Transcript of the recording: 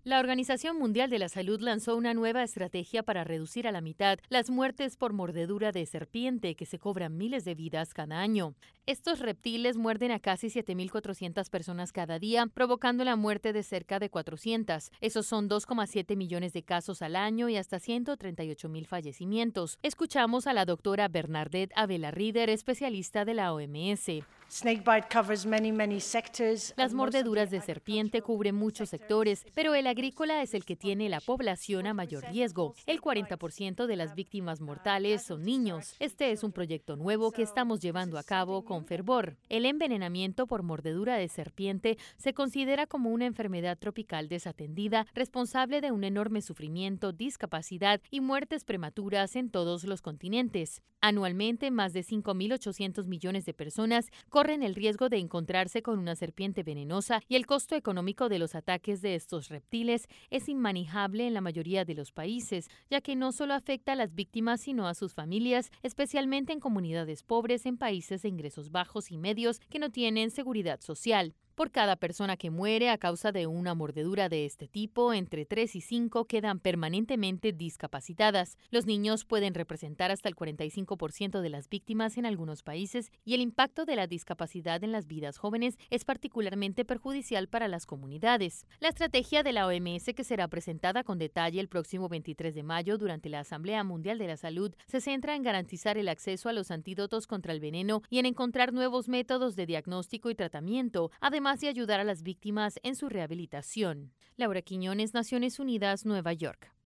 La Organización Mundial de la Salud lanzó una nueva estrategia para reducir a la mitad las muertes por mordedura de serpiente, que se cobran miles de vidas cada año. Estos reptiles muerden a casi 7.400 personas cada día, provocando la muerte de cerca de 400. Esos son 2,7 millones de casos al año y hasta 138.000 fallecimientos. Escuchamos a la doctora Bernadette Avila-Rieder, especialista de la OMS. Las mordeduras de serpiente cubren muchos sectores, pero el agrícola es el que tiene la población a mayor riesgo. El 40% de las víctimas mortales son niños. Este es un proyecto nuevo que estamos llevando a cabo con fervor. El envenenamiento por mordedura de serpiente se considera como una enfermedad tropical desatendida, responsable de un enorme sufrimiento, discapacidad y muertes prematuras en todos los continentes. Anualmente, más de 5.800 millones de personas corren el riesgo de encontrarse con una serpiente venenosa y el costo económico de los ataques de estos reptiles es inmanejable en la mayoría de los países, ya que no solo afecta a las víctimas sino a sus familias, especialmente en comunidades pobres en países de ingresos bajos y medios que no tienen seguridad social. Por cada persona que muere a causa de una mordedura de este tipo, entre 3 y 5 quedan permanentemente discapacitadas. Los niños pueden representar hasta el 45% de las víctimas en algunos países y el impacto de la discapacidad en las vidas jóvenes es particularmente perjudicial para las comunidades. La estrategia de la OMS, que será presentada con detalle el próximo 23 de mayo durante la Asamblea Mundial de la Salud, se centra en garantizar el acceso a los antídotos contra el veneno y en encontrar nuevos métodos de diagnóstico y tratamiento, además de ayudar a las víctimas en su rehabilitación. Laura Quiñones, Naciones Unidas, Nueva York.